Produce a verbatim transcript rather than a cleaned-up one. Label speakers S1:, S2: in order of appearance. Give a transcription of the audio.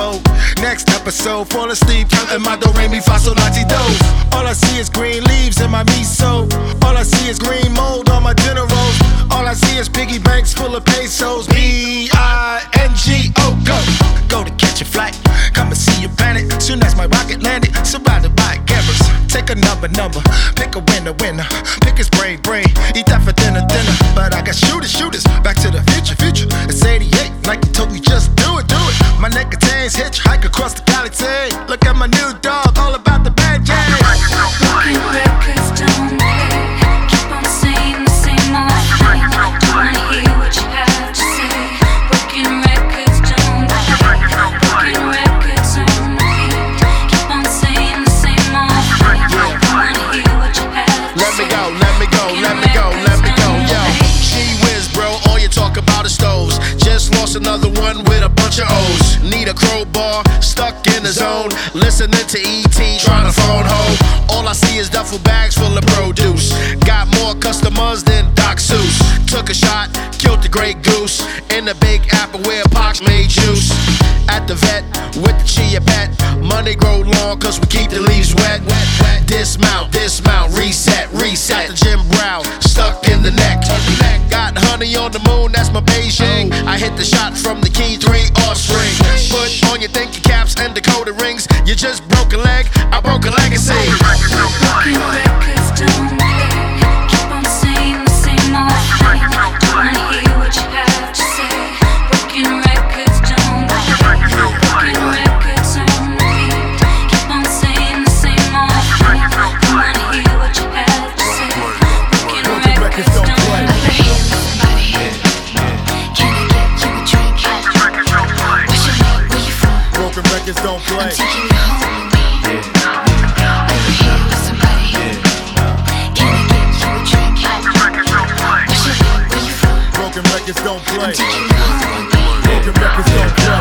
S1: folk. Next episode, fall asleep counting my do, re, mi, fa, sol, la, ti, do. All I see is green leaves in my miso. All I see is green mold on my dinner rolls. All I see is piggy banks full of pesos. B I N G O, go. Go to catch a flight, come and see your planet. Soon as my rocket landed, surrounded by cameras. Take a number, number, pick a winner, winner. Pick his brain, brain, eat that for dinner, dinner. But I got shooters, shooters, back to the future, future. It's eighty-eight, like you told me, just do it, do it. My neck contains hitchhike across the galaxy. Look at my new dog, all about the bad jazz.
S2: Broken records don't play. Keep on saying the same old thing. Don't wanna hear what you have to say. Broken records don't play. Broken records on repeat. Keep on saying the same old thing. Don't wanna hear what you have to say.
S1: Let me go, let me go, let me go, let me go, yo. Gee whiz, bro, all you talk about is stoves. Just lost another one with a bunch of O's. Need a crowbar, stuck in the zone. Listening to E T, trying to phone home. All I see is duffel bags full of produce. Got more customers than Doc Seuss. Took a shot, killed the great goose. In the big apple where Pox made juice. At the vet, with the chia pet. Money grow long cause we keep the leaves wet. Dismount, dismount, reset, reset. The Jim Brown, stuck in the neck. Got honey on the moon, that's my Beijing. I hit the shot from the key three offspring. Put on your thinking caps and decoder rings. You just broke a leg, I broke a legacy.
S2: Broken records don't play. Keep on saying the same old thing. Don't wanna hear what you have to say. Broken records don't play. Broken records on repeat. Keep on saying the same old thing. Don't wanna hear what you have to say. Broken records don't play. Over here with somebody. Can I get you a drink? What's your name? Where you from?
S1: Broken records don't play.
S2: I'm taking you home with me. Over here with somebody. Can I get you a drink? What's your name? Where you from?
S1: Broken records don't play.
S2: I'm taking you home with me.
S1: Broken records don't play.